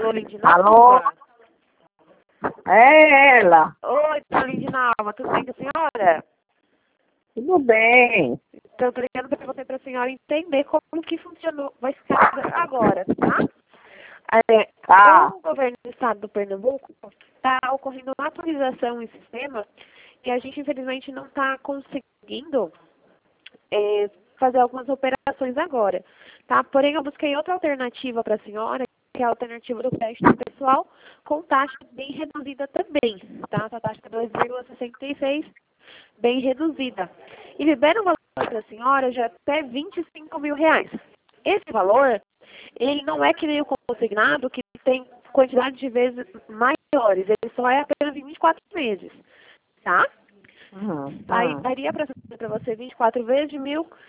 Alô, Lindinalva? Alô? É ela. Oi, Lindinalva, tudo bem com a senhora? Tudo bem. Então, eu tô ligando para você, para a senhora entender como que funcionou, vai ficar agora, tá? Tá. O governo do estado do Pernambuco está ocorrendo uma atualização em sistema e a gente, infelizmente, não está conseguindo fazer algumas operações agora, tá? Porém, eu busquei outra alternativa para a senhora, que é a alternativa do crédito pessoal, com taxa bem reduzida também, tá? A taxa é 2,66, bem reduzida. E libera um valor para a senhora de até R$ 25.000. Esse valor, ele não é que nem o consignado, que tem quantidade de vezes maiores, ele só é apenas em 24 meses, tá? Aí daria para você 24 vezes de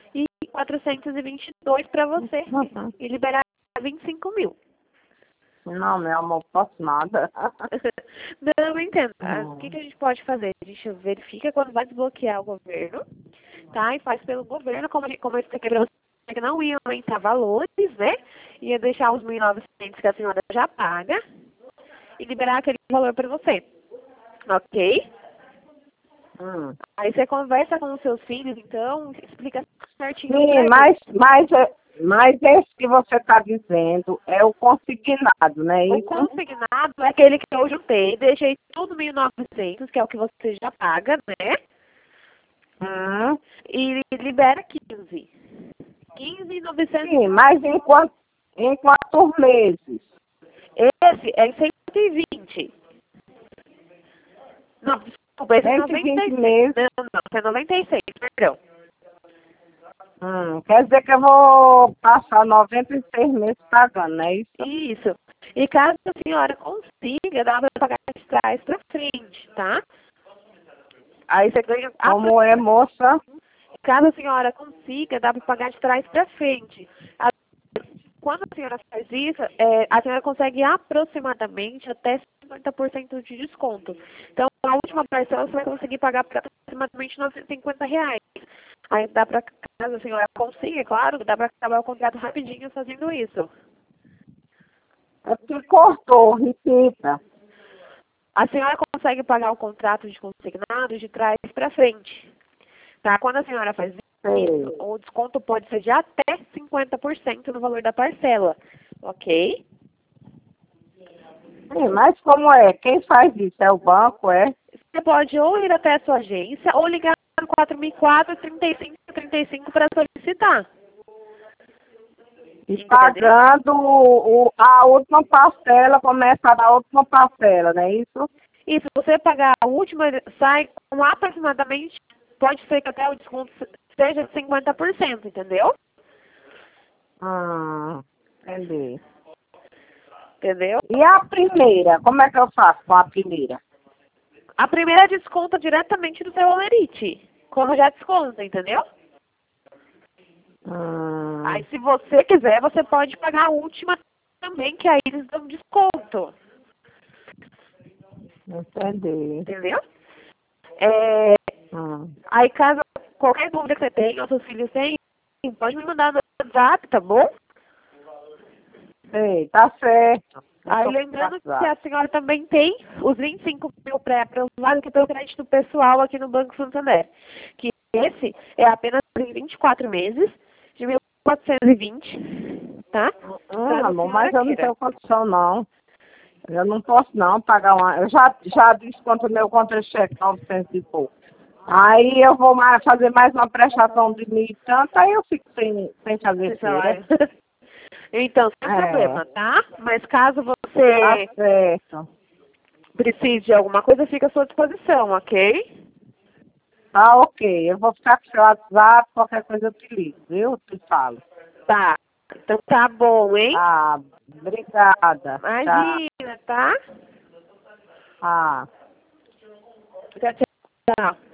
1.422 para você e liberar 25.000. Não, meu amor, posso nada. Não, eu entendo. O que a gente pode fazer? A gente verifica quando vai desbloquear o governo, tá? E faz pelo governo, como eu expliquei para você, que não ia aumentar valores, né? Ia deixar os 1.900 que a senhora já paga e liberar aquele valor para você. Ok? Aí você conversa com os seus filhos, então, explica certinho. Sim, mas esse que você está dizendo é o consignado, né? O Isso? consignado é aquele que eu juntei, deixei tudo 1.900, que é o que você já paga, né? E libera 15. 15.900. Sim, mas em quantos meses? Esse é em 120. Não, desculpa, esse é 120 96. meses. Não, esse é 96, perdão. Quer dizer que eu vou passar 96 meses pagando, não é isso? Isso. E caso a senhora consiga, dá para pagar de trás para frente, tá? Aí você ganha... Como é, moça? Caso a senhora consiga, dá para pagar de trás para frente. Quando a senhora faz isso, a senhora consegue aproximadamente até 50% de desconto. Então, a última parcela você vai conseguir pagar por aproximadamente R$ 950. Aí dá para, caso a senhora consiga, é claro, dá para acabar o contrato rapidinho fazendo isso. É porque cortou, repita. A senhora consegue pagar o contrato de consignado de trás para frente. Tá? Quando a senhora faz isso, o desconto pode ser de até 50% no valor da parcela. Ok? Sim, mas como é? Quem faz isso? É o banco, é? Você pode ou ir até a sua agência ou ligar no 4004-3535 para solicitar. E pagando a última parcela, começa a dar a última parcela, não é isso? E se você pagar a última, sai com aproximadamente, pode ser que até o desconto seja de 50%, entendeu? Entendi. Entendeu? E a primeira? Como é que eu faço com a primeira? A primeira desconta diretamente do seu Olerite, como já desconta, entendeu? Aí se você quiser, você pode pagar a última também, que aí eles dão desconto. Entendi. Entendeu? Aí caso qualquer dúvida que você tenha, ou seus filhos têm, pode me mandar no WhatsApp, tá bom? Sei, tá certo. Aí lembrando que a senhora também tem os 25.000 pré-aprovados que pelo crédito pessoal aqui no Banco Santander. Que esse é apenas em 24 meses, de 1.420, tá? Amor, mas eu não tenho condição, não. Eu não posso, não, pagar uma... Eu já disse quanto o meu contra-cheque, 900 e pouco. Aí eu vou fazer mais uma prestação de 1.000 e tanto, aí eu fico sem fazer feira. Então, sem problema, tá? Mas caso você Tá certo. precise de alguma coisa, fica à sua disposição, ok? Tá ok. Eu vou ficar com o seu WhatsApp, qualquer coisa eu te ligo, viu? Eu te falo. Tá. Então tá bom, hein? Ah, obrigada. Imagina, tá? Ah. Tchau, tchau.